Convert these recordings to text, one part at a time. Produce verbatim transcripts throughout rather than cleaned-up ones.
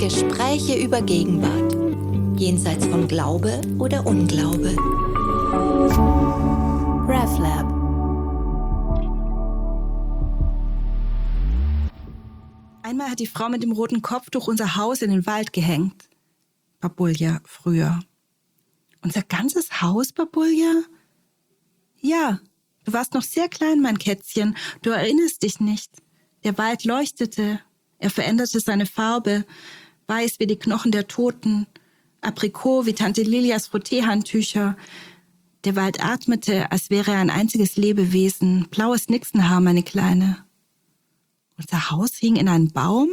Gespräche über Gegenwart. Jenseits von Glaube oder Unglaube. RefLab. Einmal hat die Frau mit dem roten Kopftuch unser Haus in den Wald gehängt. Babulja, früher. Unser ganzes Haus, Babulja? Ja, du warst noch sehr klein, mein Kätzchen. Du erinnerst dich nicht. Der Wald leuchtete. Er veränderte seine Farbe. Weiß wie die Knochen der Toten. Aprikot wie Tante Lilias Frotteehandtücher. Der Wald atmete, als wäre er ein einziges Lebewesen. Blaues Nixenhaar, meine Kleine. Unser Haus hing in einem Baum?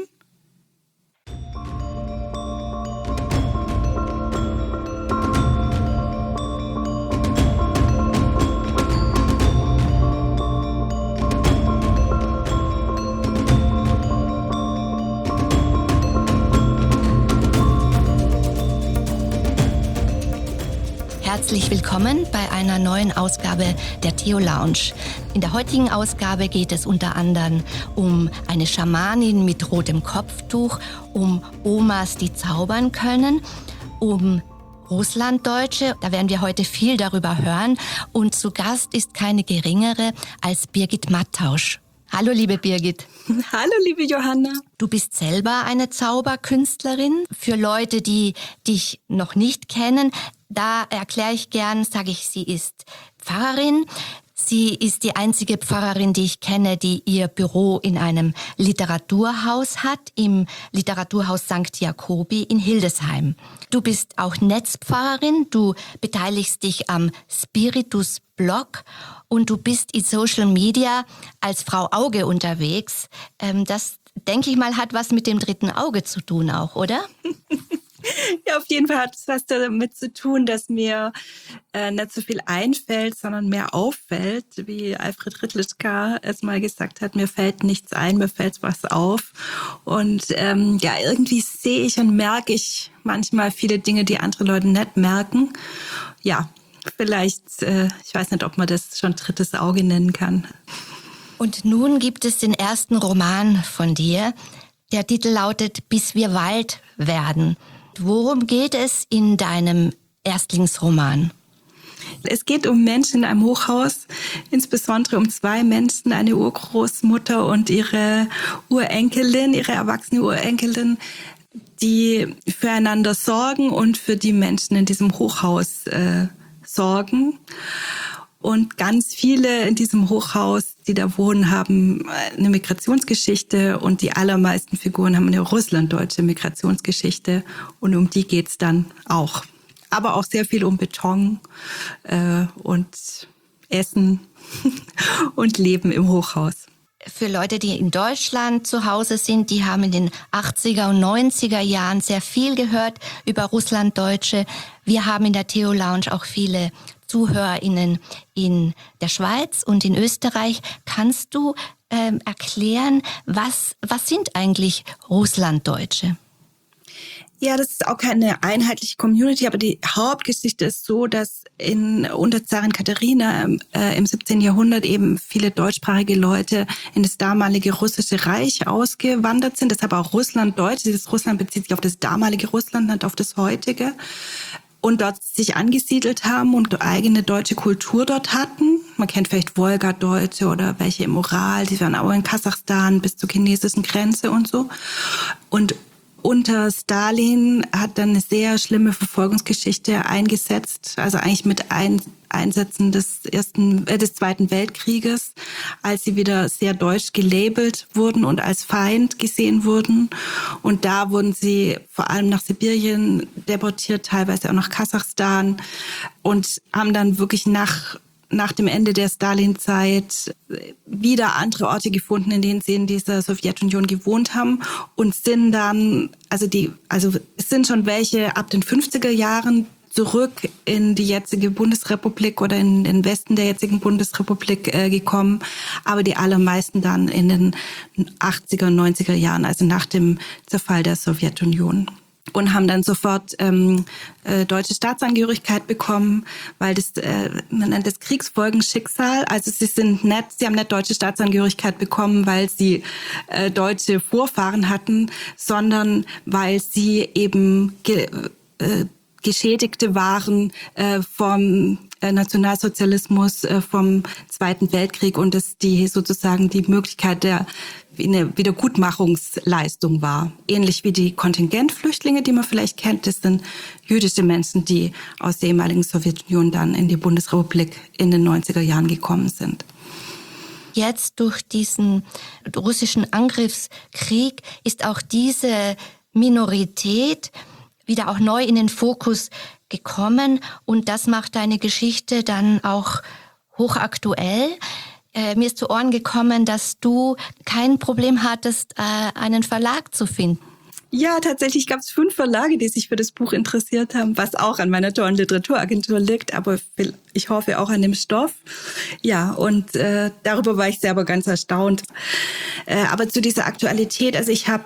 Herzlich willkommen bei einer neuen Ausgabe der Theo Lounge. In der heutigen Ausgabe geht es unter anderem um eine Schamanin mit rotem Kopftuch, um Omas, die zaubern können, um Russlanddeutsche. Da werden wir heute viel darüber hören. Und zu Gast ist keine geringere als Birgit Mattausch. Hallo, liebe Birgit. Hallo, liebe Johanna. Du bist selber eine Zauberkünstlerin. Für Leute, die dich noch nicht kennen, da erkläre ich gern, sage ich, sie ist Pfarrerin. Sie ist die einzige Pfarrerin, die ich kenne, die ihr Büro in einem Literaturhaus hat, im Literaturhaus Sankt Jakobi in Hildesheim. Du bist auch Netzpfarrerin, du beteiligst dich am Spiritus-Blog und du bist in Social Media als Frau Auge unterwegs. Das, denke ich mal, hat was mit dem dritten Auge zu tun auch, oder? Ja, auf jeden Fall hat es was damit zu tun, dass mir äh, nicht so viel einfällt, sondern mehr auffällt, wie Alfred Rittlischka es mal gesagt hat, mir fällt nichts ein, mir fällt was auf. Und ähm, ja, irgendwie sehe ich und merke ich manchmal viele Dinge, die andere Leute nicht merken. Ja, vielleicht, äh, ich weiß nicht, ob man das schon drittes Auge nennen kann. Und nun gibt es den ersten Roman von dir. Der Titel lautet »Bis wir Wald werden«. Worum geht es in deinem Erstlingsroman? Es geht um Menschen in einem Hochhaus, insbesondere um zwei Menschen, eine Urgroßmutter und ihre Urenkelin, ihre erwachsene Urenkelin, die füreinander sorgen und für die Menschen in diesem Hochhaus äh, sorgen. Und ganz viele in diesem Hochhaus, die da wohnen, haben eine Migrationsgeschichte und die allermeisten Figuren haben eine russlanddeutsche Migrationsgeschichte und um die geht's dann auch. Aber auch sehr viel um Beton äh, und Essen und Leben im Hochhaus. Für Leute, die in Deutschland zu Hause sind, die haben in den achtziger und neunziger Jahren sehr viel gehört über Russlanddeutsche. Wir haben in der Theo Lounge auch viele ZuhörerInnen in der Schweiz und in Österreich. Kannst du ähm, erklären, was, was sind eigentlich Russlanddeutsche? Ja, das ist auch keine einheitliche Community, aber die Hauptgeschichte ist so, dass in unter Zarin Katharina äh, im siebzehnten Jahrhundert eben viele deutschsprachige Leute in das damalige russische Reich ausgewandert sind. Deshalb auch Russlanddeutsch. Dieses Russland bezieht sich auf das damalige Russland, nicht auf das heutige. Und dort sich angesiedelt haben und eigene deutsche Kultur dort hatten. Man kennt vielleicht Wolgadeutsche oder welche im Ural, die waren auch in Kasachstan bis zur chinesischen Grenze und so. Und unter Stalin hat dann eine sehr schlimme Verfolgungsgeschichte eingesetzt, also eigentlich mit ein, Einsätzen des ersten, äh, des Zweiten Weltkrieges, als sie wieder sehr deutsch gelabelt wurden und als Feind gesehen wurden. Und da wurden sie vor allem nach Sibirien deportiert, teilweise auch nach Kasachstan und haben dann wirklich nach nach dem Ende der Stalin-Zeit wieder andere Orte gefunden, in denen sie in dieser Sowjetunion gewohnt haben und sind dann, also die, also es sind schon welche ab den fünfziger Jahren zurück in die jetzige Bundesrepublik oder in den Westen der jetzigen Bundesrepublik äh, gekommen, aber die allermeisten dann in den achtziger und neunziger Jahren, also nach dem Zerfall der Sowjetunion. und haben dann sofort ähm, äh, deutsche Staatsangehörigkeit bekommen, weil das, äh, man nennt das Kriegsfolgenschicksal. Also sie sind nicht, sie haben nicht deutsche Staatsangehörigkeit bekommen, weil sie äh, deutsche Vorfahren hatten, sondern weil sie eben ge, äh, Geschädigte waren äh, vom äh, Nationalsozialismus, äh, vom Zweiten Weltkrieg und dass die sozusagen die Möglichkeit der eine Wiedergutmachungsleistung war. Ähnlich wie die Kontingentflüchtlinge, die man vielleicht kennt. Das sind jüdische Menschen, die aus der ehemaligen Sowjetunion dann in die Bundesrepublik in den neunziger Jahren gekommen sind. Jetzt durch diesen russischen Angriffskrieg ist auch diese Minorität wieder auch neu in den Fokus gekommen und das macht deine Geschichte dann auch hochaktuell. Äh, mir ist zu Ohren gekommen, dass du kein Problem hattest, äh, einen Verlag zu finden. Ja, tatsächlich gab es fünf Verlage, die sich für das Buch interessiert haben, was auch an meiner tollen Literaturagentur liegt, aber ich hoffe auch an dem Stoff. Ja, und äh, darüber war ich selber ganz erstaunt. Äh, aber zu dieser Aktualität, also ich habe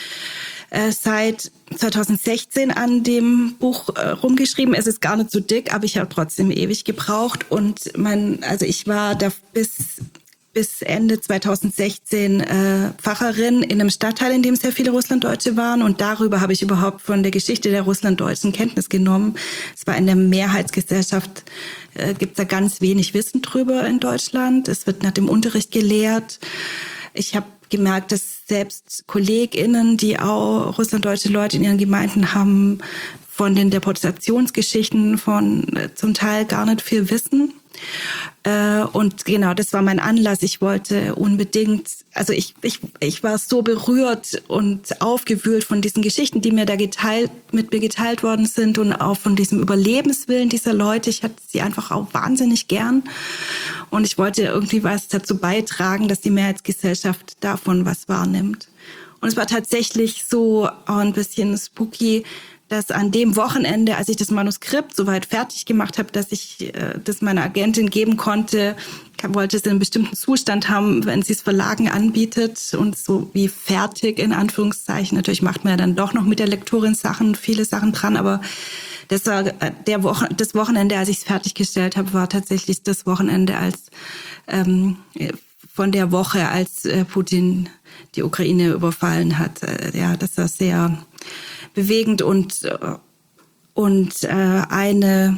äh, seit zweitausendsechzehn an dem Buch äh, rumgeschrieben. Es ist gar nicht so dick, aber ich habe trotzdem ewig gebraucht. Und mein, also ich war da bis bis Ende zweitausendsechzehn äh, Pfarrerin in einem Stadtteil, in dem sehr viele Russlanddeutsche waren. Und darüber habe ich überhaupt von der Geschichte der Russlanddeutschen Kenntnis genommen. Es war in der Mehrheitsgesellschaft, äh, gibt es da ganz wenig Wissen drüber in Deutschland. Es wird nach dem Unterricht gelehrt. Ich habe gemerkt, dass selbst KollegInnen, die auch russlanddeutsche Leute in ihren Gemeinden haben, von den Deportationsgeschichten von äh, zum Teil gar nicht viel wissen. Äh, und genau, das war mein Anlass. Ich wollte unbedingt, also ich, ich, ich war so berührt und aufgewühlt von diesen Geschichten, die mir da geteilt, mit mir geteilt worden sind und auch von diesem Überlebenswillen dieser Leute. Ich hatte sie einfach auch wahnsinnig gern. Und ich wollte irgendwie was dazu beitragen, dass die Mehrheitsgesellschaft davon was wahrnimmt. Und es war tatsächlich so auch ein bisschen spooky, dass an dem Wochenende, als ich das Manuskript soweit fertig gemacht habe, dass ich äh, das meiner Agentin geben konnte, wollte es in einem bestimmten Zustand haben, wenn sie es Verlagen anbietet und so wie fertig in Anführungszeichen. Natürlich macht man ja dann doch noch mit der Lektorin Sachen, viele Sachen dran, aber das war der Woche, das Wochenende, als ich es fertiggestellt habe, war tatsächlich das Wochenende als ähm, von der Woche, als äh, Putin die Ukraine überfallen hat. Äh, ja, das war sehr bewegend und und äh, eine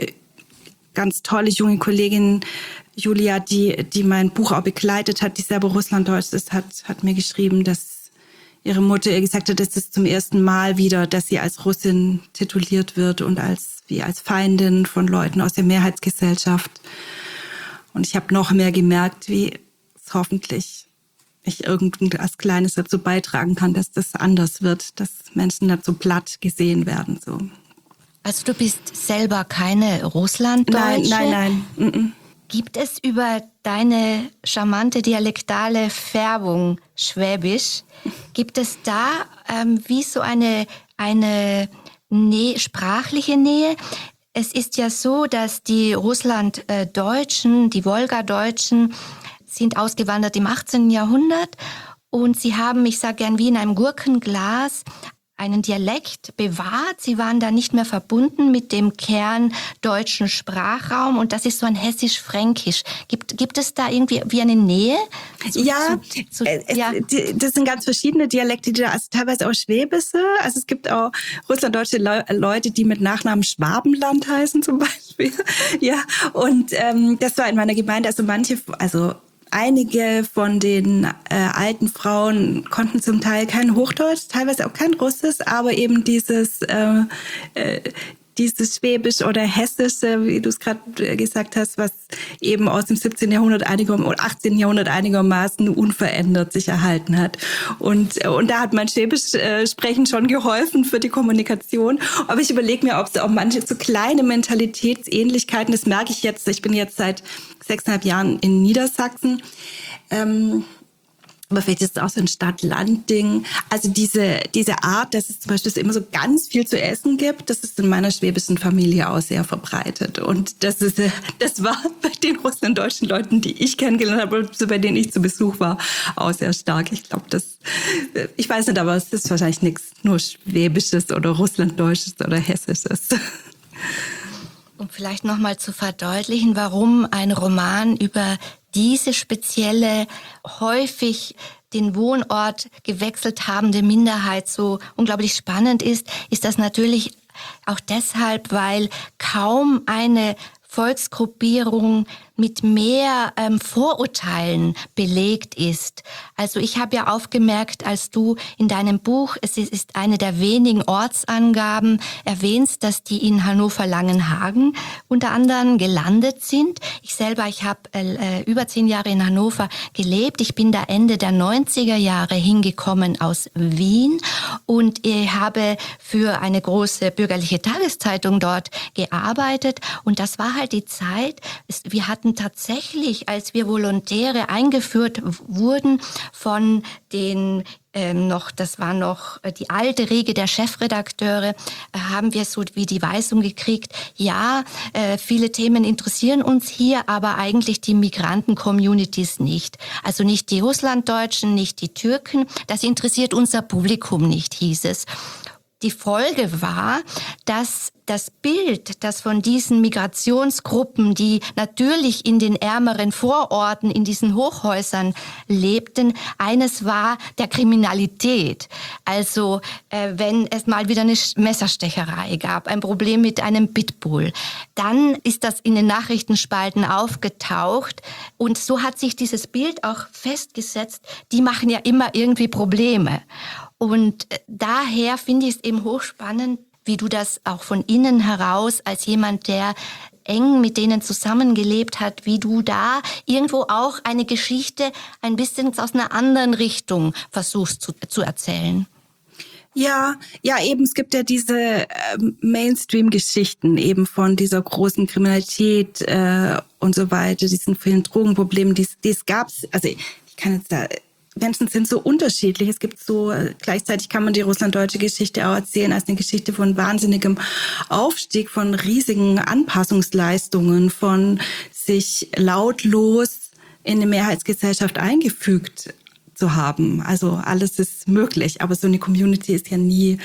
ganz tolle junge Kollegin, Julia, die die mein Buch auch begleitet hat, die selber Russlanddeutsch ist, hat hat mir geschrieben, dass ihre Mutter ihr gesagt hat, dass es zum ersten Mal wieder, dass sie als Russin tituliert wird und als wie als Feindin von Leuten aus der Mehrheitsgesellschaft. Und ich habe noch mehr gemerkt, wie es hoffentlich ich irgendwas Kleines dazu beitragen kann, dass das anders wird, dass Menschen dazu platt gesehen werden. So. Also du bist selber keine Russlanddeutsche? Nein, nein, nein. Mm-mm. Gibt es über deine charmante dialektale Färbung Schwäbisch, gibt es da ähm, wie so eine, eine Nähe, sprachliche Nähe? Es ist ja so, dass die Russlanddeutschen, die Wolgadeutschen, sind ausgewandert im achtzehnten Jahrhundert und sie haben, ich sage gern wie in einem Gurkenglas, einen Dialekt bewahrt. Sie waren da nicht mehr verbunden mit dem kerndeutschen Sprachraum und das ist so ein hessisch-fränkisch. Gibt, gibt es da irgendwie wie eine Nähe? Zu, ja, zu, zu, es, ja, das sind ganz verschiedene Dialekte, die da, also teilweise auch Schwäbische. Also es gibt auch russlanddeutsche Le- Leute, die mit Nachnamen Schwabenland heißen zum Beispiel. Ja, und ähm, das war in meiner Gemeinde, also manche, also einige von den äh, alten Frauen konnten zum Teil kein Hochdeutsch, teilweise auch kein Russisch, aber eben dieses äh, äh, dieses Schwäbisch oder Hessische, wie du es gerade gesagt hast, was eben aus dem siebzehnten Jahrhundert einigermaßen oder achtzehnten Jahrhundert einigermaßen unverändert sich erhalten hat. Und und da hat mein Schwäbisch äh, sprechen schon geholfen für die Kommunikation. Aber ich überlege mir, ob es auch manche so kleine Mentalitätsähnlichkeiten, das merke ich jetzt, ich bin jetzt seit sechseinhalb Jahren in Niedersachsen, ähm, Aber vielleicht ist es auch so ein Stadt-Land-Ding. Also diese, diese Art, dass es zum Beispiel immer so ganz viel zu essen gibt, das ist in meiner schwäbischen Familie auch sehr verbreitet. Und das ist, das war bei den russlanddeutschen Leuten, die ich kennengelernt habe, bei denen ich zu Besuch war, auch sehr stark. Ich glaube, das, ich weiß nicht, aber es ist wahrscheinlich nichts nur Schwäbisches oder Russlanddeutsches oder Hessisches. Um vielleicht nochmal zu verdeutlichen, warum ein Roman über diese spezielle, häufig den Wohnort gewechselt habende Minderheit so unglaublich spannend ist, ist das natürlich auch deshalb, weil kaum eine Volksgruppierung mit mehr ähm, Vorurteilen belegt ist. Also ich habe ja aufgemerkt, als du in deinem Buch, es ist eine der wenigen Ortsangaben, erwähnst, dass die in Hannover-Langenhagen unter anderem gelandet sind. Ich selber, ich habe äh, über zehn Jahre in Hannover gelebt. Ich bin da Ende der neunziger Jahre hingekommen aus Wien und ich habe für eine große bürgerliche Tageszeitung dort gearbeitet und das war halt die Zeit, wir hatten tatsächlich, als wir Volontäre eingeführt wurden von den ähm, noch, das war noch die alte Riege der Chefredakteure, äh, haben wir so wie die Weisung gekriegt, ja, äh, viele Themen interessieren uns hier, aber eigentlich die Migranten-Communities nicht. Also nicht die Russlanddeutschen, nicht die Türken, das interessiert unser Publikum nicht, hieß es. Die Folge war, dass das Bild, das von diesen Migrationsgruppen, die natürlich in den ärmeren Vororten, in diesen Hochhäusern lebten, eines war der Kriminalität. Also äh, wenn es mal wieder eine Messerstecherei gab, ein Problem mit einem Pitbull, dann ist das in den Nachrichtenspalten aufgetaucht und so hat sich dieses Bild auch festgesetzt, die machen ja immer irgendwie Probleme. Und daher finde ich es eben hochspannend, wie du das auch von innen heraus als jemand, der eng mit denen zusammengelebt hat, wie du da irgendwo auch eine Geschichte ein bisschen aus einer anderen Richtung versuchst zu, zu erzählen. Ja, ja, eben, es gibt ja diese äh, Mainstream-Geschichten eben von dieser großen Kriminalität äh, und so weiter, diesen vielen Drogenproblemen, die es gab. Also ich kann jetzt da... Menschen sind so unterschiedlich. Es gibt so, gleichzeitig kann man die russlanddeutsche Geschichte auch erzählen als eine Geschichte von wahnsinnigem Aufstieg, von riesigen Anpassungsleistungen, von sich lautlos in eine Mehrheitsgesellschaft eingefügt zu haben. Also alles ist möglich, aber so eine Community ist ja nie,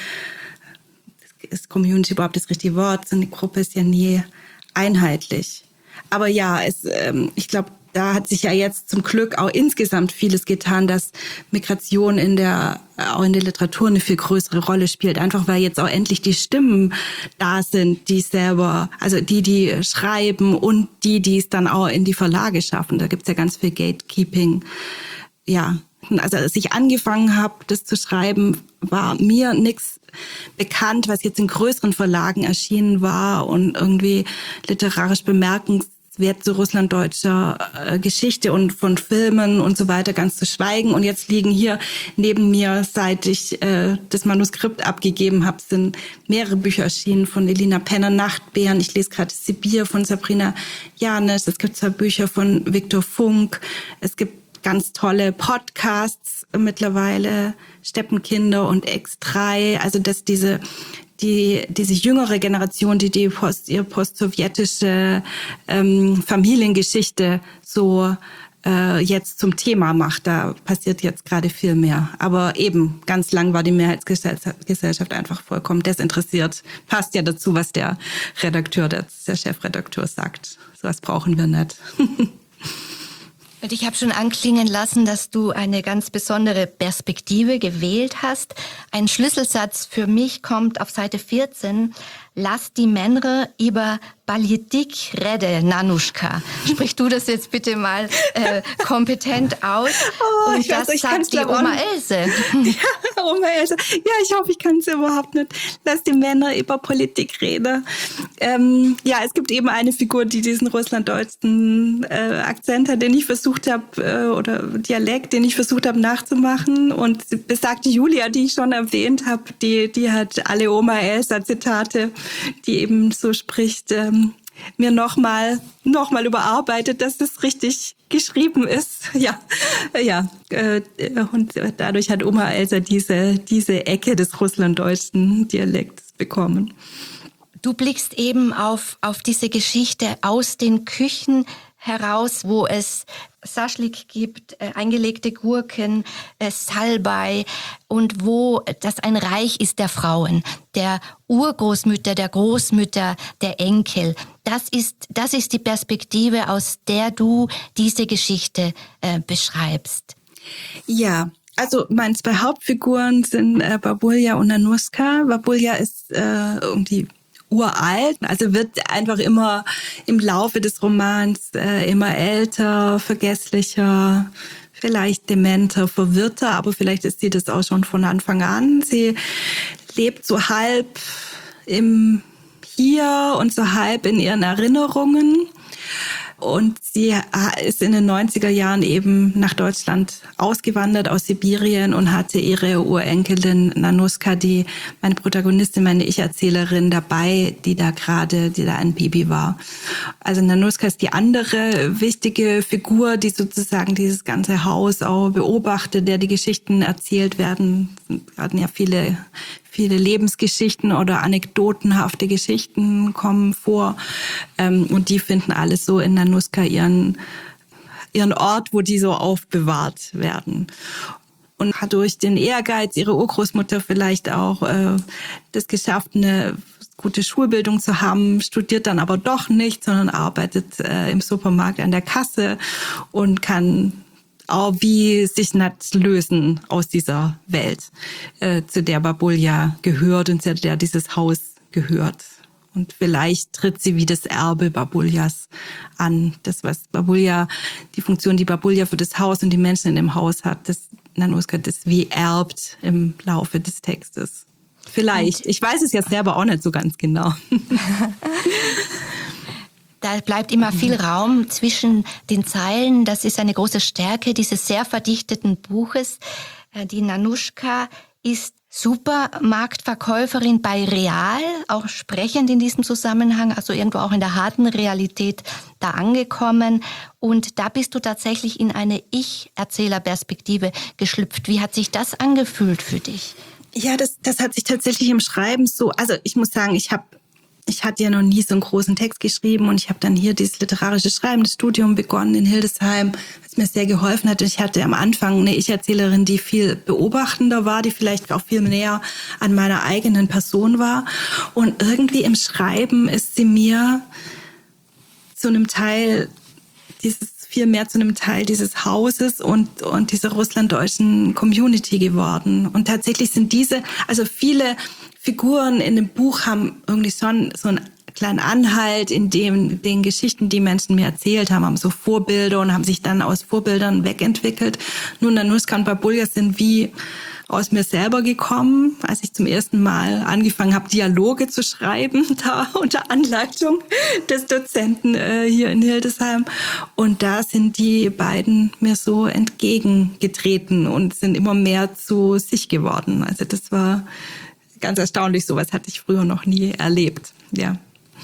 ist Community überhaupt das richtige Wort, so eine Gruppe ist ja nie einheitlich. Aber ja, es, ähm, ich glaube, da hat sich ja jetzt zum Glück auch insgesamt vieles getan, dass Migration in der, auch in der Literatur eine viel größere Rolle spielt. Einfach weil jetzt auch endlich die Stimmen da sind, die selber, also die, die schreiben und die, die es dann auch in die Verlage schaffen. Da gibt's ja ganz viel Gatekeeping. Ja, also als ich angefangen habe, das zu schreiben, war mir nichts bekannt, was jetzt in größeren Verlagen erschienen war und irgendwie literarisch bemerkenswert Wert zu russlanddeutscher äh, Geschichte und von Filmen und so weiter ganz zu schweigen. Und jetzt liegen hier neben mir, seit ich äh, das Manuskript abgegeben habe, sind mehrere Bücher erschienen von Elina Penner, Nachtbären. Ich lese gerade Sibir von Sabrina Janesch. Es gibt zwei Bücher von Viktor Funk. Es gibt ganz tolle Podcasts mittlerweile, Steppenkinder und X drei. Also dass diese Die, diese jüngere Generation, die die post, ihre postsowjetische ähm, Familiengeschichte so äh, jetzt zum Thema macht, da passiert jetzt gerade viel mehr. Aber eben, ganz lang war die Mehrheitsgesellschaft einfach vollkommen desinteressiert. Passt ja dazu, was der Redakteur, der, der Chefredakteur sagt. So was brauchen wir nicht. Und ich habe schon anklingen lassen, dass du eine ganz besondere Perspektive gewählt hast. Ein Schlüsselsatz für mich kommt auf Seite vierzehn. Lass die Männer über Politik reden, Nanuschka. Sprich du das jetzt bitte mal äh, kompetent aus. Oh, und das weiß, sagt die Oma Else. Ja, Oma Else. Ja, ich hoffe, ich kann es überhaupt nicht. Lass die Männer über Politik reden. Ähm, ja, es gibt eben eine Figur, die diesen russlanddeutschen äh, Akzent hat, den ich versucht habe, äh, oder Dialekt, den ich versucht habe nachzumachen. Und besagte Julia, die ich schon erwähnt habe, die, die hat alle Oma Elsa Zitate, die eben so spricht. Ähm, mir nochmal noch mal überarbeitet, dass es richtig geschrieben ist. Ja, ja. Und dadurch hat Oma Elsa diese, diese Ecke des russlanddeutschen Dialekts bekommen. Du blickst eben auf, auf diese Geschichte aus den Küchen heraus, wo es Saschlik gibt, äh, eingelegte Gurken, äh, Salbei und wo das ein Reich ist der Frauen, der Urgroßmütter, der Großmütter, der Enkel. Das ist, das ist die Perspektive, aus der du diese Geschichte äh, beschreibst. Ja, also meine zwei Hauptfiguren sind äh, Babulja und Nanushka. Babulja ist äh, um die uralt, also wird einfach immer im Laufe des Romans äh, immer älter, vergesslicher, vielleicht dementer, verwirrter, aber vielleicht ist sie das auch schon von Anfang an. Sie lebt so halb im Hier und so halb in ihren Erinnerungen. Und sie ist in den neunziger Jahren eben nach Deutschland ausgewandert aus Sibirien und hatte ihre Urenkelin Nanushka, die meine Protagonistin, meine Ich-Erzählerin dabei, die da gerade, die da ein Baby war. Also Nanushka ist die andere wichtige Figur, die sozusagen dieses ganze Haus auch beobachtet, der die Geschichten erzählt werden. Es hatten ja viele Viele Lebensgeschichten oder anekdotenhafte Geschichten kommen vor. Ähm, und die finden alles so in Nanushka ihren, ihren Ort, wo die so aufbewahrt werden. Und hat durch den Ehrgeiz ihrer Urgroßmutter vielleicht auch äh, das geschafft, eine gute Schulbildung zu haben, studiert dann aber doch nicht, sondern arbeitet äh, im Supermarkt an der Kasse und kann auch wie sich nicht lösen aus dieser Welt, äh, zu der Babulja gehört und zu der dieses Haus gehört. Und vielleicht tritt sie wie das Erbe Babuljas an. Das, was Babulja, die Funktion, die Babulja für das Haus und die Menschen in dem Haus hat, das Nanushka das wie erbt im Laufe des Textes. Vielleicht. Ich weiß es jetzt selber auch nicht so ganz genau. Da bleibt immer viel Raum zwischen den Zeilen. Das ist eine große Stärke dieses sehr verdichteten Buches. Die Nanushka ist Supermarktverkäuferin bei Real, auch sprechend in diesem Zusammenhang, also irgendwo auch in der harten Realität da angekommen. Und da bist du tatsächlich in eine Ich-Erzählerperspektive geschlüpft. Wie hat sich das angefühlt für dich? Ja, das, das hat sich tatsächlich im Schreiben so, also ich muss sagen, ich habe Ich hatte ja noch nie so einen großen Text geschrieben und ich habe dann hier dieses literarische Schreiben, das Studium begonnen in Hildesheim, was mir sehr geholfen hat. Ich hatte am Anfang eine Ich-Erzählerin, die viel beobachtender war, die vielleicht auch viel näher an meiner eigenen Person war. Und irgendwie im Schreiben ist sie mir zu einem Teil dieses viel mehr zu einem Teil dieses Hauses und, und dieser russlanddeutschen Community geworden. Und tatsächlich sind diese, also viele Figuren in dem Buch haben irgendwie schon so einen kleinen Anhalt in dem, den Geschichten, die Menschen mir erzählt haben, haben so Vorbilder und haben sich dann aus Vorbildern wegentwickelt. Nun, Nanushka und Babulja sind wie aus mir selber gekommen, als ich zum ersten Mal angefangen habe, Dialoge zu schreiben, da unter Anleitung des Dozenten äh, hier in Hildesheim. Und da sind die beiden mir so entgegengetreten und sind immer mehr zu sich geworden. Also das war ganz erstaunlich, sowas hatte ich früher noch nie erlebt, ja.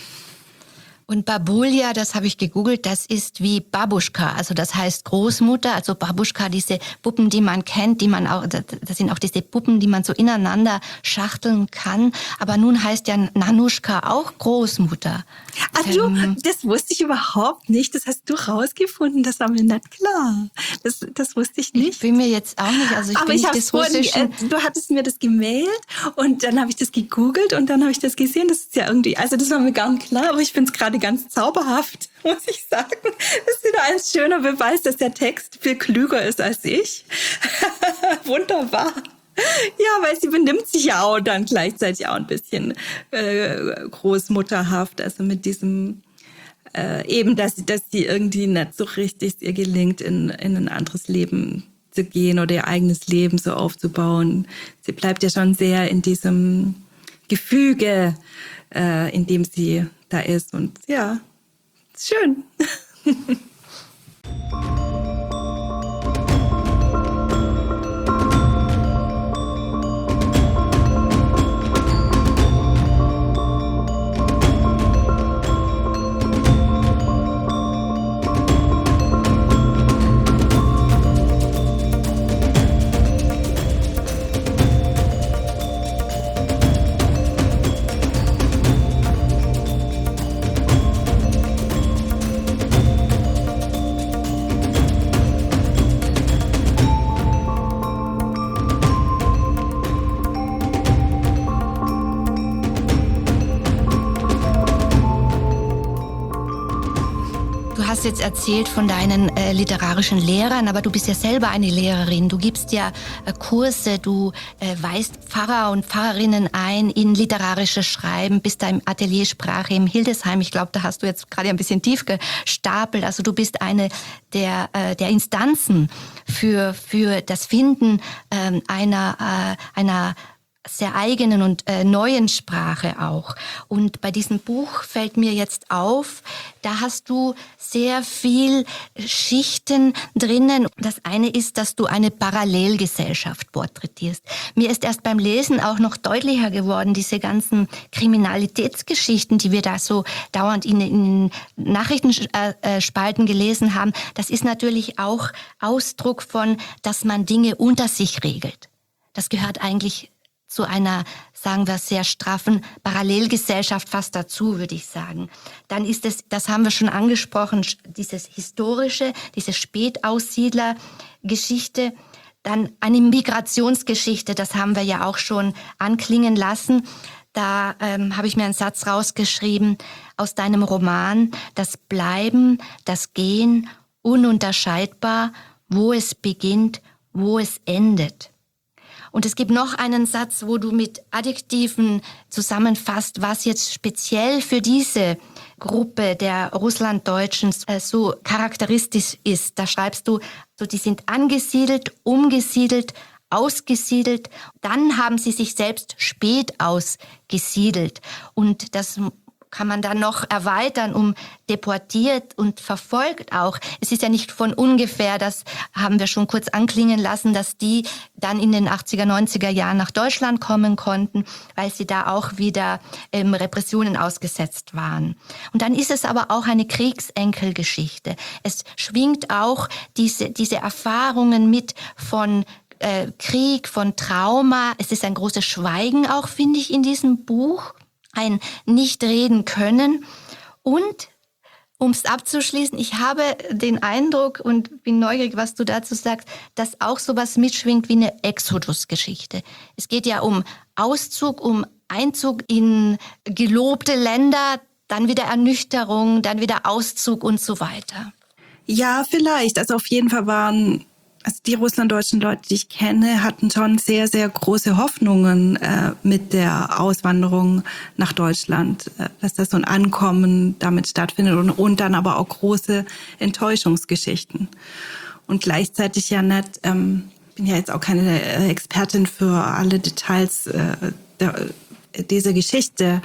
Und Babulja, das habe ich gegoogelt, das ist wie Babuschka, also das heißt Großmutter, also Babuschka, diese Puppen, die man kennt, die man auch, das sind auch diese Puppen, die man so ineinander schachteln kann. Aber nun heißt ja Nanushka auch Großmutter. Ah, du, ähm, das wusste ich überhaupt nicht. Das hast du rausgefunden. Das war mir nicht klar. Das, das wusste ich nicht. Ich bin mir jetzt auch nicht, also ich Aber bin ich nicht des Russischen. Äh, du hattest mir das gemailt und dann habe ich das gegoogelt und dann habe ich das gesehen. Das ist ja irgendwie, also das war mir gar nicht klar, aber ich finde es gerade ganz zauberhaft, muss ich sagen. Das ist wieder ein schöner Beweis, dass der Text viel klüger ist als ich. Wunderbar. Ja, weil sie benimmt sich ja auch dann gleichzeitig auch ein bisschen äh, großmutterhaft, also mit diesem äh, eben, dass sie, dass sie irgendwie nicht so richtig ihr gelingt, in, in ein anderes Leben zu gehen oder ihr eigenes Leben so aufzubauen. Sie bleibt ja schon sehr in diesem Gefüge, äh, in dem sie da ist und ja, schön. jetzt erzählt von deinen äh, literarischen Lehrern, aber du bist ja selber eine Lehrerin. Du gibst ja äh, Kurse, du äh, weist Pfarrer und Pfarrerinnen ein in literarisches Schreiben, bist da im Atelier Sprache im Hildesheim. Ich glaube, da hast du jetzt gerade ein bisschen tief gestapelt. Also du bist eine der, äh, der Instanzen für, für das Finden äh, einer, äh, einer sehr eigenen und äh, neuen Sprache auch. Und bei diesem Buch fällt mir jetzt auf, da hast du sehr viel Schichten drinnen. Das eine ist, dass du eine Parallelgesellschaft porträtierst. Mir ist erst beim Lesen auch noch deutlicher geworden, diese ganzen Kriminalitätsgeschichten, die wir da so dauernd in, in Nachrichtenspalten gelesen haben. Das ist natürlich auch Ausdruck von, dass man Dinge unter sich regelt. Das gehört eigentlich zu einer, sagen wir, sehr straffen Parallelgesellschaft fast dazu, würde ich sagen. Dann ist es, das haben wir schon angesprochen, dieses historische, diese Spätaussiedlergeschichte. Dann eine Migrationsgeschichte, das haben wir ja auch schon anklingen lassen. Da ähm, habe ich mir einen Satz rausgeschrieben aus deinem Roman: Das Bleiben, das Gehen, ununterscheidbar, wo es beginnt, wo es endet. Und es gibt noch einen Satz, wo du mit Adjektiven zusammenfasst, was jetzt speziell für diese Gruppe der Russlanddeutschen so charakteristisch ist. Da schreibst du, so, die sind angesiedelt, umgesiedelt, ausgesiedelt. Dann haben sie sich selbst spät ausgesiedelt. Und das kann man dann noch erweitern um deportiert und verfolgt auch. Es ist ja nicht von ungefähr, das haben wir schon kurz anklingen lassen, dass die dann in den achtziger, neunziger Jahren nach Deutschland kommen konnten, weil sie da auch wieder ähm, Repressionen ausgesetzt waren. Und dann ist es aber auch eine Kriegsenkelgeschichte. Es schwingt auch diese, diese Erfahrungen mit von äh, Krieg, von Trauma. Es ist ein großes Schweigen auch, finde ich, in diesem Buch. Ein Nicht-Reden können. Und, um es abzuschließen, ich habe den Eindruck und bin neugierig, was du dazu sagst, dass auch sowas mitschwingt wie eine Exodus-Geschichte. Es geht ja um Auszug, um Einzug in gelobte Länder, dann wieder Ernüchterung, dann wieder Auszug und so weiter. Ja, vielleicht. Also auf jeden Fall waren Also die russlanddeutschen Leute, die ich kenne, hatten schon sehr, sehr große Hoffnungen äh, mit der Auswanderung nach Deutschland, äh, dass das so ein Ankommen damit stattfindet und, und dann aber auch große Enttäuschungsgeschichten. Und gleichzeitig ja nicht, ähm, bin ja jetzt auch keine Expertin für alle Details äh, der, dieser Geschichte,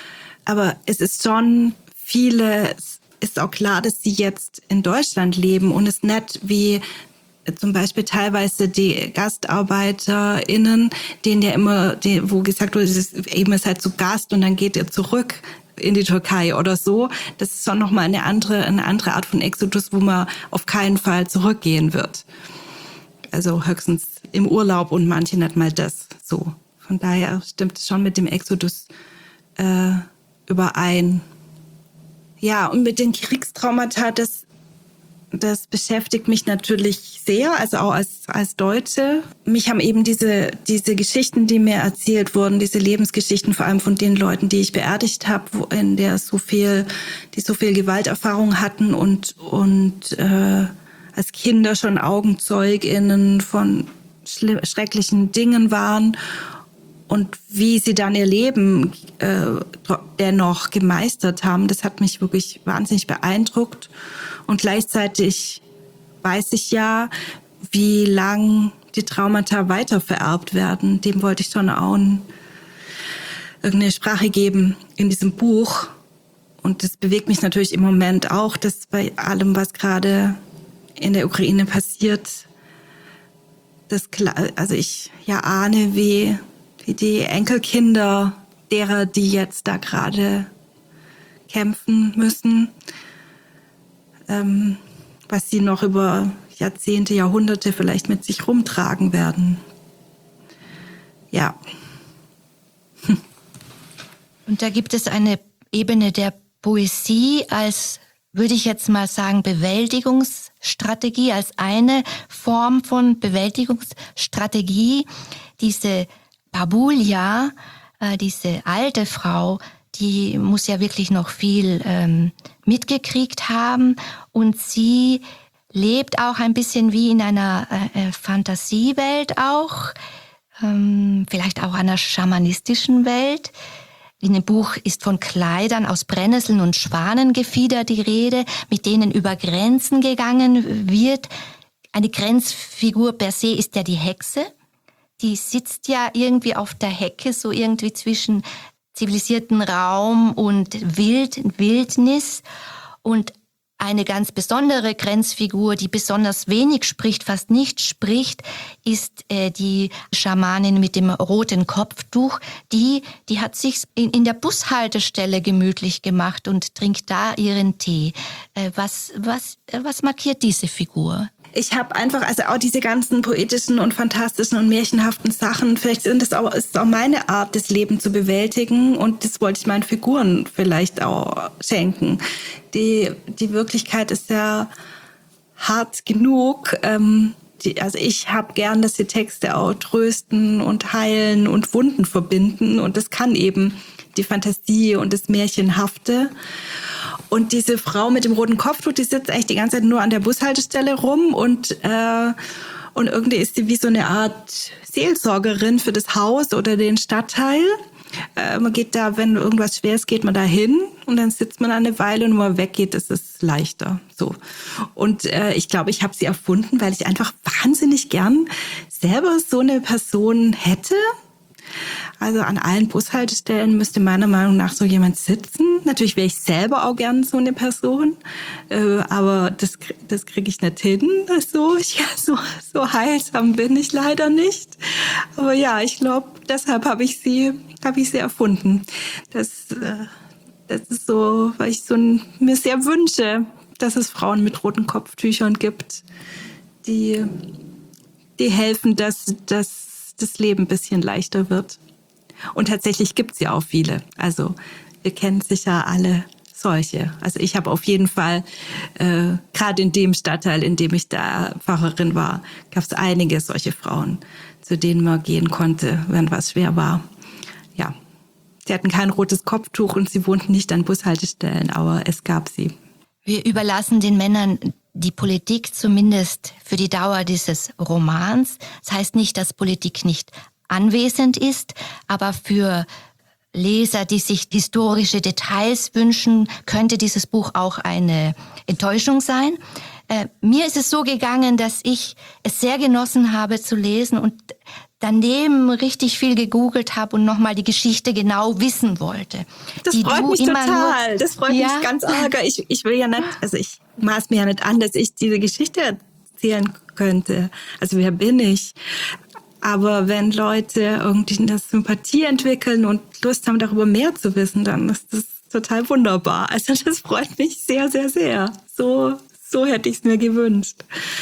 aber es ist schon viele, es ist auch klar, dass sie jetzt in Deutschland leben und es nicht wie zum Beispiel teilweise die GastarbeiterInnen, denen ja immer, die, wo gesagt wurde, es ist eben ist halt zu Gast und dann geht ihr zurück in die Türkei oder so. Das ist schon nochmal eine andere, eine andere Art von Exodus, wo man auf keinen Fall zurückgehen wird. Also höchstens im Urlaub und manche nicht mal das so. Von daher stimmt es schon mit dem Exodus äh, überein. Ja, und mit den Kriegstraumata, das Das beschäftigt mich natürlich sehr, also auch als als Deutsche. Mich haben eben diese diese Geschichten, die mir erzählt wurden, diese Lebensgeschichten, vor allem von den Leuten, die ich beerdigt habe, wo in der so viel, die so viel Gewalterfahrung hatten und und äh, als Kinder schon AugenzeugInnen von schrecklichen Dingen waren und wie sie dann ihr Leben äh, dennoch gemeistert haben. Das hat mich wirklich wahnsinnig beeindruckt. Und gleichzeitig weiß ich ja, wie lang die Traumata weitervererbt werden. Dem wollte ich schon auch ein, irgendeine Sprache geben in diesem Buch. Und das bewegt mich natürlich im Moment auch, dass bei allem, was gerade in der Ukraine passiert, das klar, also ich ja ahne, wie, wie die Enkelkinder derer, die jetzt da gerade kämpfen müssen, ähm, was sie noch über Jahrzehnte, Jahrhunderte vielleicht mit sich rumtragen werden. Ja. Und da gibt es eine Ebene der Poesie als, würde ich jetzt mal sagen, Bewältigungsstrategie, als eine Form von Bewältigungsstrategie. Diese Babulja, äh, diese alte Frau, die muss ja wirklich noch viel ähm, mitgekriegt haben und sie lebt auch ein bisschen wie in einer äh, Fantasiewelt auch, ähm, vielleicht auch einer schamanistischen Welt. In dem Buch ist von Kleidern aus Brennnesseln und Schwanengefieder die Rede, mit denen über Grenzen gegangen wird. Eine Grenzfigur per se ist ja die Hexe. Die sitzt ja irgendwie auf der Hecke, so irgendwie zwischen zivilisierten Raum und Wild, Wildnis. Und eine ganz besondere Grenzfigur, die besonders wenig spricht, fast nicht spricht, ist äh, die Schamanin mit dem roten Kopftuch. Die, die hat sich in, in der Bushaltestelle gemütlich gemacht und trinkt da ihren Tee. Äh, was, was, äh, was markiert diese Figur? Ich habe einfach, also auch diese ganzen poetischen und fantastischen und märchenhaften Sachen, vielleicht sind das auch, ist auch meine Art, das Leben zu bewältigen und das wollte ich meinen Figuren vielleicht auch schenken. Die, die Wirklichkeit ist ja hart genug. Ähm, die, also ich habe gern, dass die Texte auch trösten und heilen und Wunden verbinden und das kann eben die Fantasie und das Märchenhafte. Und diese Frau mit dem roten Kopftuch, die sitzt eigentlich die ganze Zeit nur an der Bushaltestelle rum und, äh, und irgendwie ist sie wie so eine Art Seelsorgerin für das Haus oder den Stadtteil. Äh, man geht da, wenn irgendwas schwer ist, geht man da hin und dann sitzt man eine Weile und wenn man weggeht, ist es leichter. So. Und äh, ich glaube, ich habe sie erfunden, weil ich einfach wahnsinnig gern selber so eine Person hätte. Also an allen Bushaltestellen müsste meiner Meinung nach so jemand sitzen. Natürlich wäre ich selber auch gern so eine Person, äh, aber das, das kriege ich nicht hin. Also, ich, so, so heilsam bin ich leider nicht. Aber ja, ich glaube, deshalb habe ich sie, habe ich sie erfunden. Das, äh, das ist so, weil ich so ein, mir sehr wünsche, dass es Frauen mit roten Kopftüchern gibt, die, die helfen, dass, dass das Leben ein bisschen leichter wird. Und tatsächlich gibt's ja auch viele. Also wir kennen sicher alle solche. Also ich habe auf jeden Fall, äh, gerade in dem Stadtteil, in dem ich da Pfarrerin war, gab's einige solche Frauen, zu denen man gehen konnte, wenn was schwer war. Ja, sie hatten kein rotes Kopftuch und sie wohnten nicht an Bushaltestellen, aber es gab sie. Wir überlassen den Männern die Politik zumindest für die Dauer dieses Romans. Das heißt nicht, dass Politik nicht anwesend ist, aber für Leser, die sich historische Details wünschen, könnte dieses Buch auch eine Enttäuschung sein. Äh, mir ist es so gegangen, dass ich es sehr genossen habe zu lesen und daneben richtig viel gegoogelt habe und nochmal die Geschichte genau wissen wollte. Das freut mich total. Nur, das freut ja? mich ganz arg. Ich, ich will ja nicht, also ich maß mir ja nicht an, dass ich diese Geschichte erzählen könnte. Also wer bin ich? Aber wenn Leute irgendwie eine Sympathie entwickeln und Lust haben, darüber mehr zu wissen, dann ist das total wunderbar. Also das freut mich sehr, sehr, sehr. So, so hätte ich es mir gewünscht.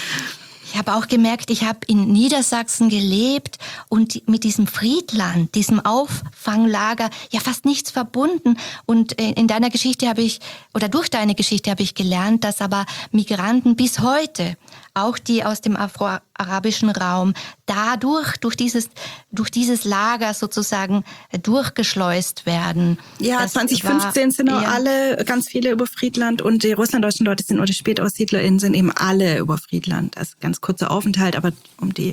Ich habe auch gemerkt, ich habe in Niedersachsen gelebt und mit diesem Friedland, diesem Auffanglager, ja fast nichts verbunden. Und in deiner Geschichte habe ich, oder durch deine Geschichte habe ich gelernt, dass aber Migranten bis heute, auch die aus dem afroarabischen Raum, dadurch, durch dieses, durch dieses Lager sozusagen durchgeschleust werden. Ja, das zwanzig fünfzehn war, sind auch ja. alle, ganz viele über Friedland und die russlanddeutschen Leute sind, oder die SpätaussiedlerInnen sind eben alle über Friedland. Also ganz kurzer Aufenthalt, aber um die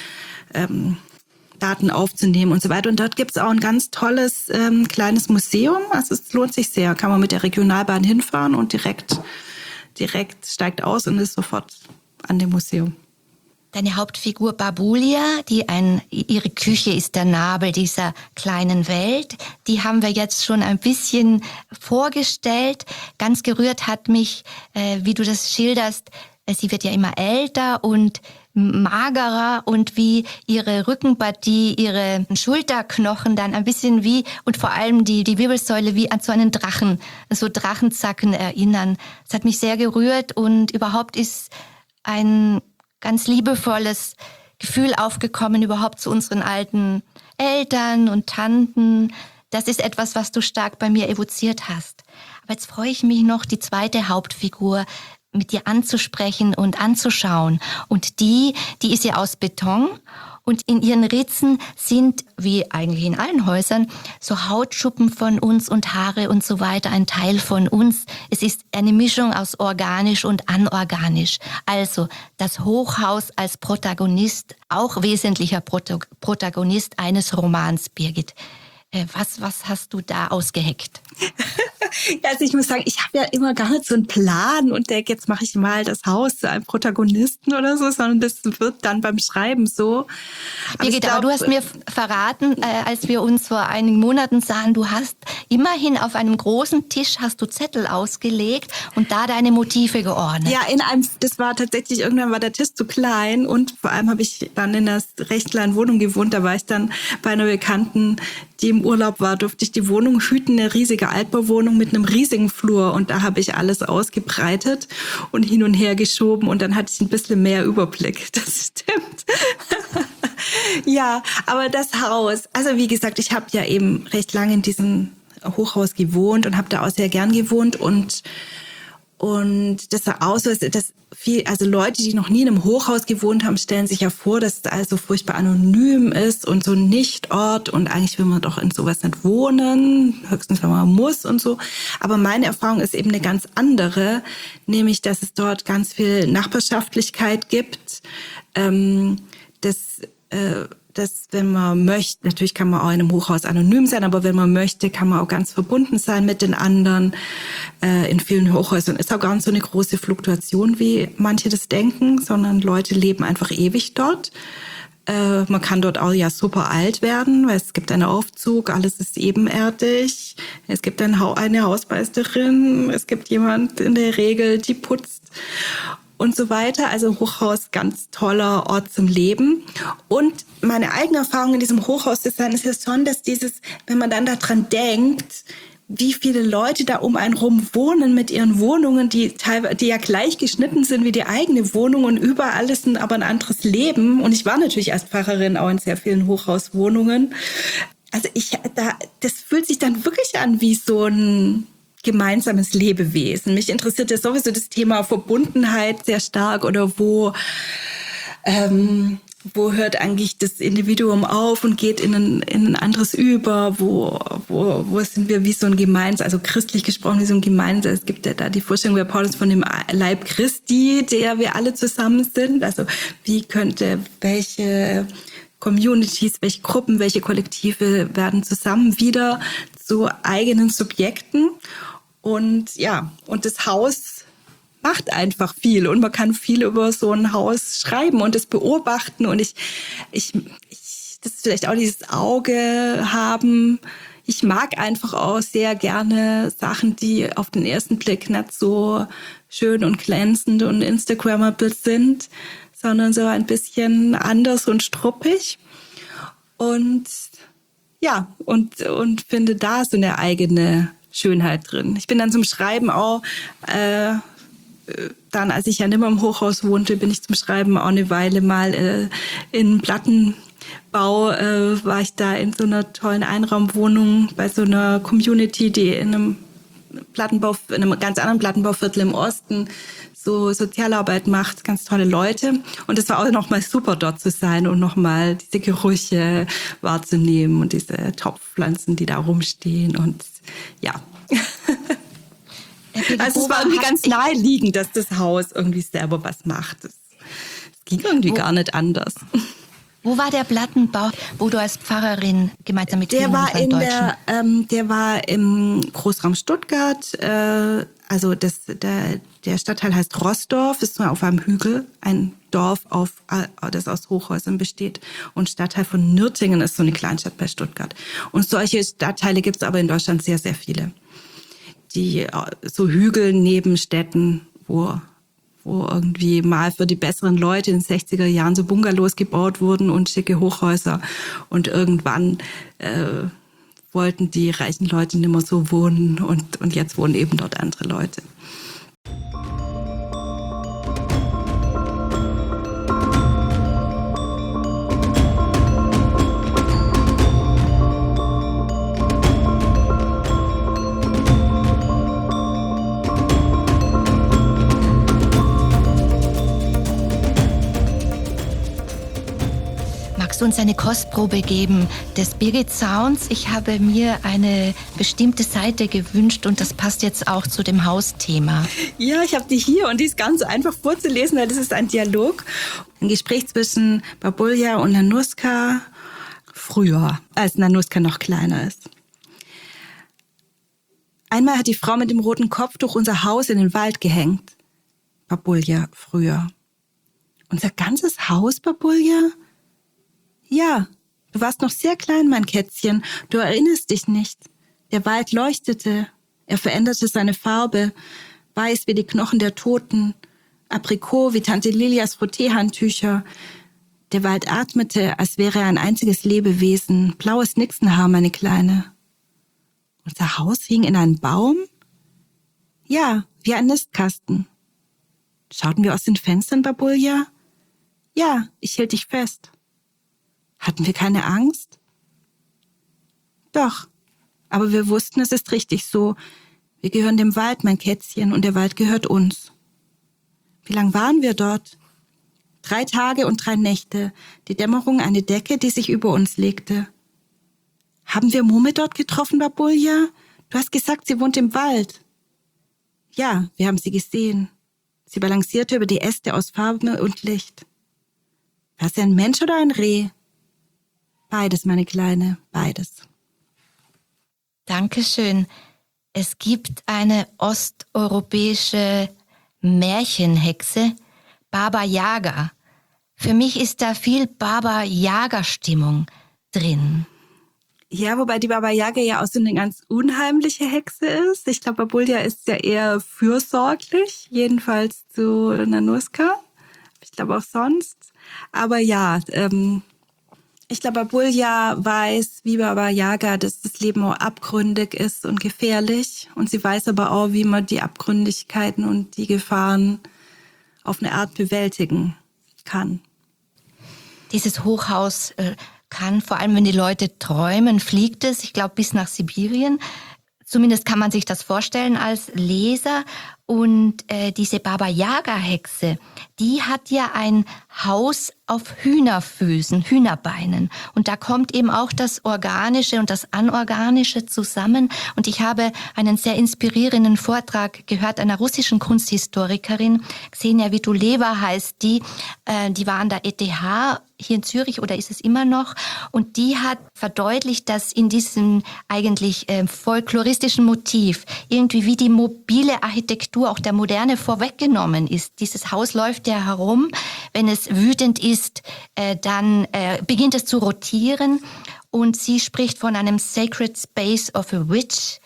ähm, Daten aufzunehmen und so weiter. Und dort gibt's auch ein ganz tolles ähm, kleines Museum. Also es lohnt sich sehr. Kann man mit der Regionalbahn hinfahren und direkt, direkt steigt aus und ist sofort an dem Museum. Deine Hauptfigur Babulia, die ein, ihre Küche ist der Nabel dieser kleinen Welt, die haben wir jetzt schon ein bisschen vorgestellt. Ganz gerührt hat mich, äh, wie du das schilderst, äh, sie wird ja immer älter und magerer und wie ihre Rückenpartie, ihre Schulterknochen dann ein bisschen wie, und vor allem die, die Wirbelsäule wie an so einen Drachen, so Drachenzacken erinnern. Das hat mich sehr gerührt und überhaupt ist ein ganz liebevolles Gefühl aufgekommen, überhaupt zu unseren alten Eltern und Tanten. Das ist etwas, was du stark bei mir evoziert hast. Aber jetzt freue ich mich noch, die zweite Hauptfigur mit dir anzusprechen und anzuschauen. Und die, die ist ja aus Beton. Und in ihren Ritzen sind, wie eigentlich in allen Häusern, so Hautschuppen von uns und Haare und so weiter, ein Teil von uns. Es ist eine Mischung aus organisch und anorganisch. Also das Hochhaus als Protagonist, auch wesentlicher Protag- Protagonist eines Romans, Birgit. Äh, was, was hast du da ausgeheckt? Also ich muss sagen, ich habe ja immer gar nicht so einen Plan und denke, jetzt mache ich mal das Haus zu einem Protagonisten oder so, sondern das wird dann beim Schreiben so. Aber Birgit, glaub, aber du hast mir verraten, äh, als wir uns vor einigen Monaten sahen, du hast immerhin auf einem großen Tisch hast du Zettel ausgelegt und da deine Motive geordnet. Ja, in einem, das war tatsächlich, irgendwann war der Tisch zu klein und vor allem habe ich dann in einer recht kleinen Wohnung gewohnt, da war ich dann bei einer Bekannten, die im Urlaub war, durfte ich die Wohnung hüten, eine riesige Altbauwohnung mit einem riesigen Flur und da habe ich alles ausgebreitet und hin und her geschoben und dann hatte ich ein bisschen mehr Überblick. Das stimmt. Ja, aber das Haus, also wie gesagt, ich habe ja eben recht lange in diesem Hochhaus gewohnt und habe da auch sehr gern gewohnt und Und das sah aus, als das viel, also Leute, die noch nie in einem Hochhaus gewohnt haben, stellen sich ja vor, dass es also furchtbar anonym ist und so ein Nichtort und eigentlich will man doch in sowas nicht wohnen, höchstens wenn man muss und so. Aber meine Erfahrung ist eben eine ganz andere, nämlich, dass es dort ganz viel Nachbarschaftlichkeit gibt, ähm, das, äh, dass wenn man möchte, natürlich kann man auch in einem Hochhaus anonym sein, aber wenn man möchte, kann man auch ganz verbunden sein mit den anderen. Äh, in vielen Hochhäusern ist auch gar nicht so eine große Fluktuation, wie manche das denken, sondern Leute leben einfach ewig dort. Äh, man kann dort auch ja super alt werden, weil es gibt einen Aufzug, alles ist ebenerdig. Es gibt ein ha- eine Hausmeisterin, es gibt jemand in der Regel, die putzt. Und so weiter. Also Hochhaus, ganz toller Ort zum Leben. Und meine eigene Erfahrung in diesem Hochhausdesign ist ja schon, dass dieses, wenn man dann daran denkt, wie viele Leute da um einen rum wohnen mit ihren Wohnungen, die teilweise, die ja gleich geschnitten sind wie die eigene Wohnung und überall ist ein, aber ein anderes Leben. Und ich war natürlich als Pfarrerin auch in sehr vielen Hochhauswohnungen. Also ich, da, das fühlt sich dann wirklich an wie so ein gemeinsames Lebewesen. Mich interessiert ja sowieso das Thema Verbundenheit sehr stark oder wo, ähm, wo hört eigentlich das Individuum auf und geht in ein, in ein anderes über, wo, wo, wo sind wir wie so ein Gemeins, also christlich gesprochen wie so ein Gemeins, es gibt ja da die Vorstellung bei Paulus von dem Leib Christi, der wir alle zusammen sind, also wie könnte, welche Communities, welche Gruppen, welche Kollektive werden zusammen wieder zu eigenen Subjekten. Und ja, und das Haus macht einfach viel und man kann viel über so ein Haus schreiben und es beobachten und ich, ich, ich, das ist vielleicht auch dieses Auge haben. Ich mag einfach auch sehr gerne Sachen, die auf den ersten Blick nicht so schön und glänzend und Instagrammable sind, sondern so ein bisschen anders und struppig. Und ja, und, und finde da so eine eigene Schönheit drin. Ich bin dann zum Schreiben auch, äh, dann als ich ja nicht mehr im Hochhaus wohnte, bin ich zum Schreiben auch eine Weile mal äh, in Plattenbau, äh, war ich da in so einer tollen Einraumwohnung bei so einer Community, die in einem Plattenbau, in einem ganz anderen Plattenbauviertel im Osten so Sozialarbeit macht, ganz tolle Leute. Und es war auch nochmal super, dort zu sein und nochmal diese Gerüche wahrzunehmen und diese Topfpflanzen, die da rumstehen und ja. Also es war irgendwie ganz naheliegend, dass das Haus irgendwie selber was macht. Es ging irgendwie gar nicht anders. Wo war der Plattenbau, wo du als Pfarrerin gemeinsam mit der war in Deutschen? der, ähm, der war im Großraum Stuttgart. Äh, also das, der, der Stadtteil heißt Rossdorf, ist so auf einem Hügel, ein Dorf, auf, das aus Hochhäusern besteht. Und Stadtteil von Nürtingen ist so eine Kleinstadt bei Stuttgart. Und solche Stadtteile gibt es aber in Deutschland sehr, sehr viele. Die so Hügel neben Städten, wo wo irgendwie mal für die besseren Leute in den sechziger Jahren so Bungalows gebaut wurden und schicke Hochhäuser. Und irgendwann äh, wollten die reichen Leute nicht mehr so wohnen und, und jetzt wohnen eben dort andere Leute. Magst du uns eine Kostprobe geben des Birgit Sounds? Ich habe mir eine bestimmte Seite gewünscht und das passt jetzt auch zu dem Hausthema. Ja, ich habe die hier und die ist ganz einfach vorzulesen, weil das ist ein Dialog. Ein Gespräch zwischen Babulja und Nanuska früher, als Nanuska noch kleiner ist. Einmal hat die Frau mit dem roten Kopf durch unser Haus in den Wald gehängt. Babulja früher. Unser ganzes Haus, Babulja? Ja, du warst noch sehr klein, mein Kätzchen. Du erinnerst dich nicht. Der Wald leuchtete. Er veränderte seine Farbe. Weiß wie die Knochen der Toten. Aprikot wie Tante Lilias Frotteehandtücher. Der Wald atmete, als wäre er ein einziges Lebewesen. Blaues Nixenhaar, meine Kleine. Unser Haus hing in einem Baum? Ja, wie ein Nistkasten. Schauten wir aus den Fenstern, Babulja? Ja, ich hielt dich fest. Hatten wir keine Angst? Doch, aber wir wussten, es ist richtig so. Wir gehören dem Wald, mein Kätzchen, und der Wald gehört uns. Wie lang waren wir dort? Drei Tage und drei Nächte, die Dämmerung eine Decke, die sich über uns legte. Haben wir Mumme dort getroffen, Babulja? Du hast gesagt, sie wohnt im Wald. Ja, wir haben sie gesehen. Sie balancierte über die Äste aus Farbe und Licht. War sie ein Mensch oder ein Reh? Beides, meine Kleine, beides. Dankeschön. Es gibt eine osteuropäische Märchenhexe, Baba Yaga. Für mich ist da viel Baba Yaga-Stimmung drin. Ja, wobei die Baba Yaga ja auch so eine ganz unheimliche Hexe ist. Ich glaube, Babulja ist ja eher fürsorglich, jedenfalls zu Nanuska. Ich glaube auch sonst. Aber ja, ähm, ich glaube, Babulja weiß, wie Baba Yaga, dass das Leben auch abgründig ist und gefährlich. Und sie weiß aber auch, wie man die Abgründigkeiten und die Gefahren auf eine Art bewältigen kann. Dieses Hochhaus äh, kann, vor allem wenn die Leute träumen, fliegt es, ich glaube, bis nach Sibirien. Zumindest kann man sich das vorstellen als Leser. Und äh, diese Baba Yaga-Hexe, die hat ja ein Haus auf Hühnerfüßen, Hühnerbeinen. Und da kommt eben auch das Organische und das Anorganische zusammen. Und ich habe einen sehr inspirierenden Vortrag gehört einer russischen Kunsthistorikerin, Xenia Vituleva heißt die. Äh, die war an der E T H hier in Zürich oder ist es immer noch. Und die hat verdeutlicht, dass in diesem eigentlich äh, folkloristischen Motiv irgendwie wie die mobile Architektur, auch der Moderne, vorweggenommen ist. Dieses Haus läuft ja herum. Wenn es wütend ist, äh, dann äh, beginnt es zu rotieren. Und sie spricht von einem Sacred Space of a Witch.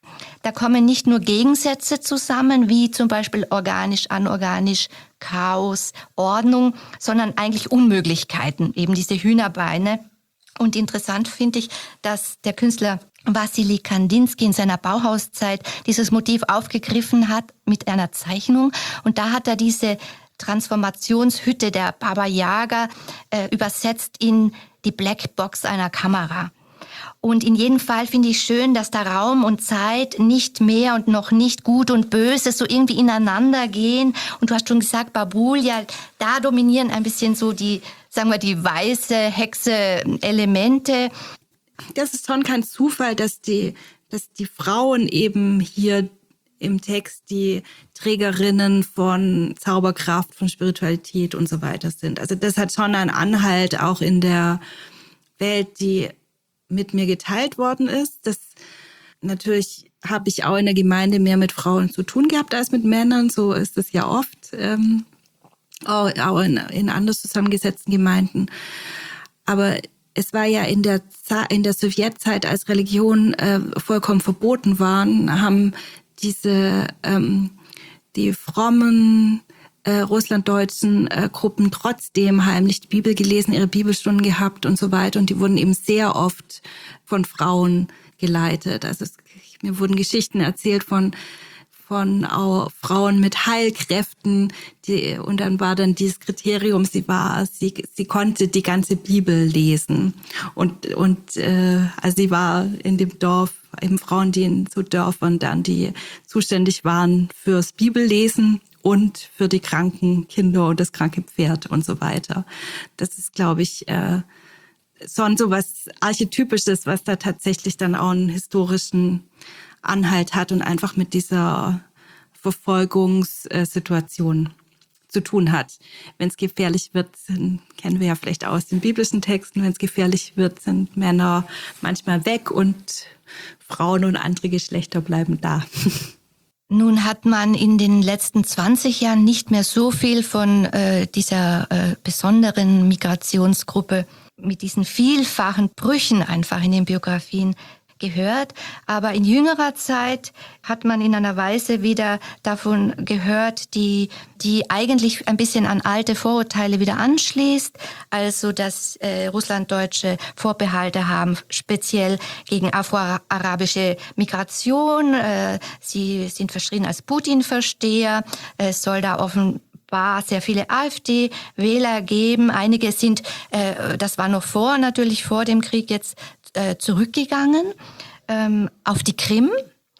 Da kommen nicht nur Gegensätze zusammen, wie zum Beispiel organisch, anorganisch, Chaos, Ordnung, sondern eigentlich Unmöglichkeiten, eben diese Hühnerbeine. Und interessant finde ich, dass der Künstler Wassily Kandinsky in seiner Bauhauszeit dieses Motiv aufgegriffen hat mit einer Zeichnung. Und da hat er diese Transformationshütte der Baba Yaga äh, übersetzt in die Blackbox einer Kamera. Und in jedem Fall finde ich schön, dass da Raum und Zeit nicht mehr und noch nicht gut und böse so irgendwie ineinander gehen. Und du hast schon gesagt, Babulja, da dominieren ein bisschen so die, sagen wir, die weiße Hexe-Elemente. Das ist schon kein Zufall, dass die, dass die Frauen eben hier im Text die Trägerinnen von Zauberkraft, von Spiritualität und so weiter sind. Also das hat schon einen Anhalt auch in der Welt, die mit mir geteilt worden ist. Das natürlich habe ich auch in der Gemeinde mehr mit Frauen zu tun gehabt als mit Männern. So ist es ja oft, ähm, auch, auch in, in anders zusammengesetzten Gemeinden. Aber es war ja in der, in der Sowjetzeit, als Religion äh, vollkommen verboten waren, haben diese ähm, die frommen äh, russlanddeutschen äh, Gruppen trotzdem heimlich die Bibel gelesen, ihre Bibelstunden gehabt und so weiter. Und die wurden eben sehr oft von Frauen geleitet. Also es, mir wurden Geschichten erzählt von von auch Frauen mit Heilkräften, die, und dann war dann dieses Kriterium, sie war, sie sie konnte die ganze Bibel lesen und und äh, also sie war in dem Dorf, eben Frauen, die in so Dörfern dann, die zuständig waren fürs Bibellesen und für die kranken Kinder und das kranke Pferd und so weiter. Das ist, glaube ich, äh, schon so was Archetypisches, was da tatsächlich dann auch einen historischen Anhalt hat und einfach mit dieser Verfolgungssituation zu tun hat. Wenn es gefährlich wird, sind, kennen wir ja vielleicht aus den biblischen Texten, wenn es gefährlich wird, sind Männer manchmal weg und Frauen und andere Geschlechter bleiben da. Nun hat man in den letzten zwanzig Jahren nicht mehr so viel von äh, dieser äh, besonderen Migrationsgruppe mit diesen vielfachen Brüchen einfach in den Biografien gehört. Aber in jüngerer Zeit hat man in einer Weise wieder davon gehört, die, die eigentlich ein bisschen an alte Vorurteile wieder anschließt. Also, dass äh, Russlanddeutsche Vorbehalte haben, speziell gegen afroarabische Migration. Äh, sie sind verschrien als Putin-Versteher. Es soll da offen war sehr viele AfD-Wähler geben. Einige sind, äh, das war noch vor, natürlich vor dem Krieg jetzt äh, zurückgegangen ähm, auf die Krim.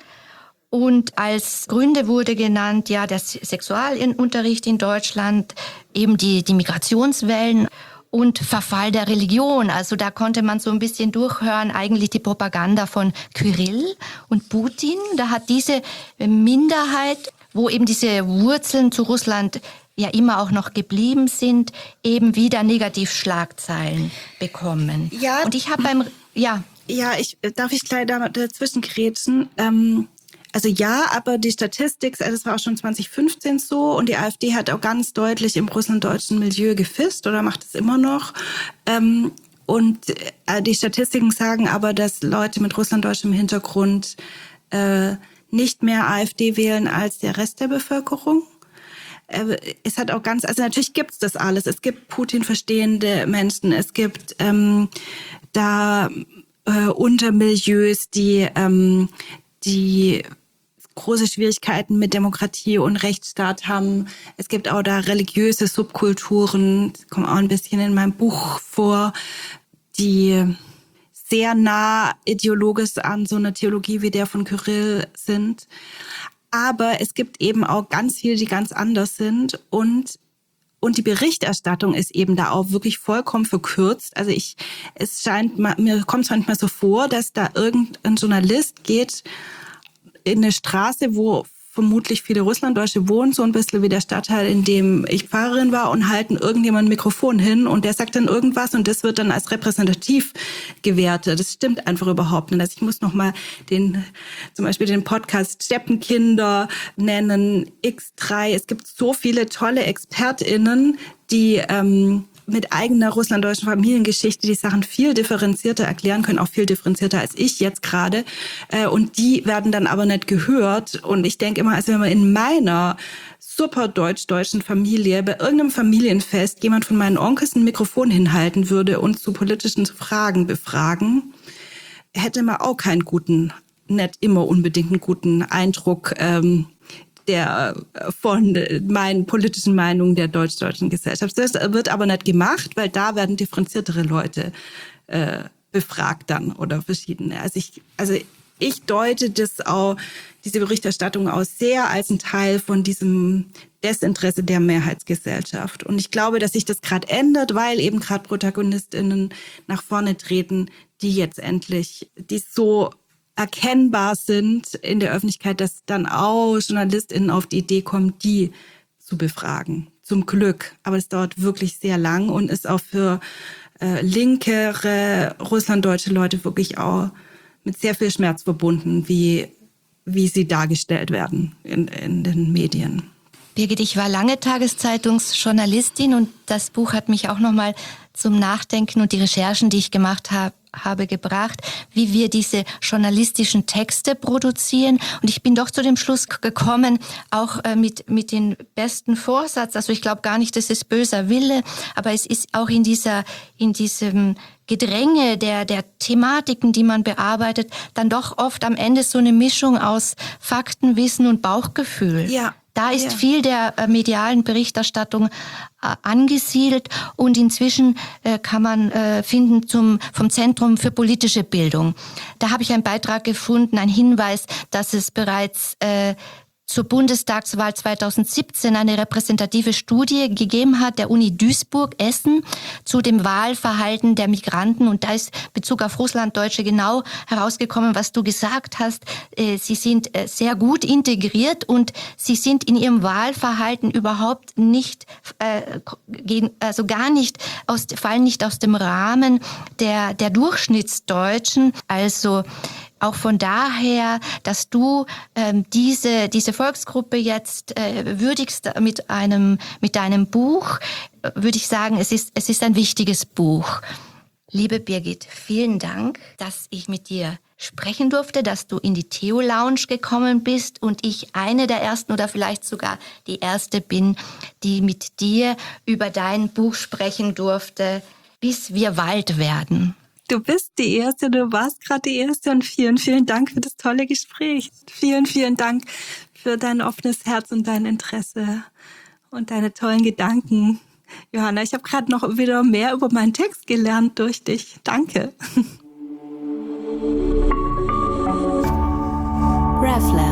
Und als Gründe wurde genannt, ja, der Sexualunterricht in Deutschland, eben die, die Migrationswellen und Verfall der Religion. Also da konnte man so ein bisschen durchhören, eigentlich die Propaganda von Kyrill und Putin. Da hat diese Minderheit, wo eben diese Wurzeln zu Russland ja immer auch noch geblieben sind, eben wieder Negativschlagzeilen bekommen. Ja. Und ich habe beim, ja. Ja, ich, darf ich gleich da dazwischen grätschen? Ähm, also ja, aber die Statistik, also das war auch schon zwanzig fünfzehn so und die AfD hat auch ganz deutlich im russlanddeutschen Milieu gefischt oder macht es immer noch. Ähm, und äh, die Statistiken sagen aber, dass Leute mit russlanddeutschem Hintergrund äh, nicht mehr AfD wählen als der Rest der Bevölkerung. Es hat auch ganz, also natürlich gibt's das alles. Es gibt Putin-verstehende Menschen, es gibt ähm, da äh, Untermilieus, die ähm, die große Schwierigkeiten mit Demokratie und Rechtsstaat haben. Es gibt auch da religiöse Subkulturen, die kommen auch ein bisschen in meinem Buch vor, die sehr nah ideologisch an so einer Theologie wie der von Kyrill sind. Aber es gibt eben auch ganz viele, die ganz anders sind und und die Berichterstattung ist eben da auch wirklich vollkommen verkürzt. Also ich, es scheint, mir kommt es manchmal so vor, dass da irgendein Journalist geht in eine Straße, wo vermutlich viele Russlanddeutsche wohnen, so ein bisschen wie der Stadtteil, in dem ich Pfarrerin war, und halten irgendjemand ein Mikrofon hin und der sagt dann irgendwas und das wird dann als repräsentativ gewertet. Das stimmt einfach überhaupt nicht. Also ich muss nochmal den, zum Beispiel den Podcast Steppenkinder nennen, X drei. Es gibt so viele tolle ExpertInnen, die ähm, mit eigener russlanddeutschen Familiengeschichte die Sachen viel differenzierter erklären können, auch viel differenzierter als ich jetzt gerade. Und die werden dann aber nicht gehört. Und ich denke immer, also wenn man in meiner super deutsch-deutschen Familie bei irgendeinem Familienfest jemand von meinen Onkels ein Mikrofon hinhalten würde und zu politischen Fragen befragen, hätte man auch keinen guten, nicht immer unbedingt einen guten Eindruck ähm, der von meinen politischen Meinungen der deutsch-deutschen Gesellschaft. Das wird aber nicht gemacht, weil da werden differenziertere Leute äh, befragt dann oder verschiedene. Also ich, also ich deute das auch, diese Berichterstattung aus sehr als ein Teil von diesem Desinteresse der Mehrheitsgesellschaft. Und ich glaube, dass sich das gerade ändert, weil eben gerade ProtagonistInnen nach vorne treten, die jetzt endlich, die so erkennbar sind in der Öffentlichkeit, dass dann auch JournalistInnen auf die Idee kommen, die zu befragen. Zum Glück. Aber es dauert wirklich sehr lang und ist auch für äh, linkere, russlanddeutsche Leute wirklich auch mit sehr viel Schmerz verbunden, wie, wie sie dargestellt werden in, in den Medien. Birgit, ich war lange Tageszeitungsjournalistin und das Buch hat mich auch nochmal zum Nachdenken und die Recherchen, die ich gemacht habe, habe gebracht, wie wir diese journalistischen Texte produzieren. Und ich bin doch zu dem Schluss gekommen, auch äh, mit mit den besten Vorsatz. Also ich glaube gar nicht, das ist böser Wille, aber es ist auch in dieser in diesem Gedränge der der Thematiken, die man bearbeitet, dann doch oft am Ende so eine Mischung aus Faktenwissen und Bauchgefühl. Ja. Da ist ja. viel der äh, medialen Berichterstattung äh, angesiedelt und inzwischen äh, kann man äh, finden zum vom Zentrum für politische Bildung. Da habe ich einen Beitrag gefunden, einen Hinweis, dass es bereits äh, zur Bundestagswahl zweitausendsiebzehn eine repräsentative Studie gegeben hat, der Uni Duisburg-Essen, zu dem Wahlverhalten der Migranten. Und da ist Bezug auf Russlanddeutsche genau herausgekommen, was du gesagt hast. Sie sind sehr gut integriert und sie sind in ihrem Wahlverhalten überhaupt nicht, also gar nicht, aus, fallen nicht aus dem Rahmen der, der Durchschnittsdeutschen. Also auch von daher, dass du ähm, diese diese Volksgruppe jetzt äh, würdigst mit einem mit deinem Buch, äh, würde ich sagen, es ist es ist ein wichtiges Buch. Liebe Birgit, vielen Dank, dass ich mit dir sprechen durfte, dass du in die Theo Lounge gekommen bist und ich eine der ersten oder vielleicht sogar die erste bin, die mit dir über dein Buch sprechen durfte, bis wir Wald werden. Du bist die Erste, du warst gerade die Erste und vielen, vielen Dank für das tolle Gespräch. Vielen, vielen Dank für dein offenes Herz und dein Interesse und deine tollen Gedanken. Johanna, ich habe gerade noch wieder mehr über meinen Text gelernt durch dich. Danke. RefLab